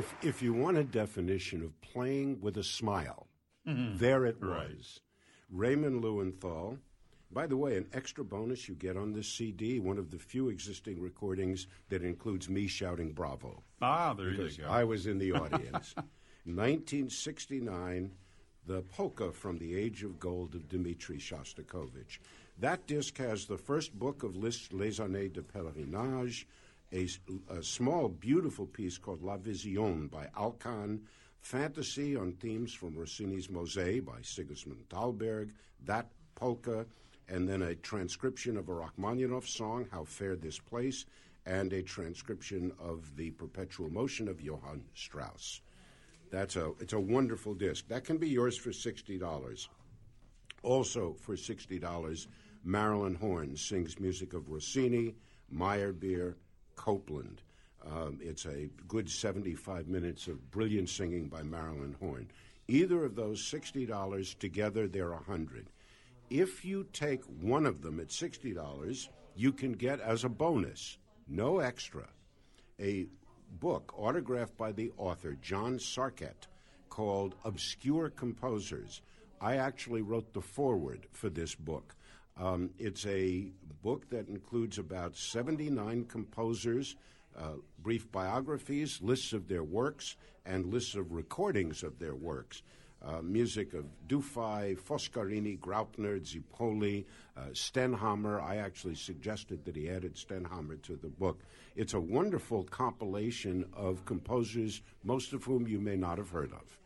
if you want a definition of playing with a smile, there it was. Raymond Lewenthal. By the way, an extra bonus you get on this CD, one of the few existing recordings that includes me shouting bravo. There you go. I was in the audience. 1969, the polka from the Age of Gold of Dmitri Shostakovich. That disc has the first book of Liszt's Les Années de Pèlerinage, a small, beautiful piece called La Vision by Alkan, fantasy on themes from Rossini's Mosè by Sigismund Thalberg, that polka, and then a transcription of a Rachmaninoff song, How Fair This Place, and a transcription of the Perpetual Motion of Johann Strauss. It's a wonderful disc. That can be yours for $60. Also for $60, Marilyn Horne sings music of Rossini, Meyerbeer, Copland. It's a good 75 minutes of brilliant singing by Marilyn Horne. Either of those $60, together they're $100. If you take one of them at $60, you can get as a bonus, no extra, a book autographed by the author, John Sarkett, called Obscure Composers. I actually wrote the foreword for this book. It's a book that includes about 79 composers, brief biographies, lists of their works, and lists of recordings of their works. Music of Dufay, Foscarini, Graupner, Zipoli, Stenhammar. I actually suggested that he added Stenhammar to the book. It's a wonderful compilation of composers, most of whom you may not have heard of.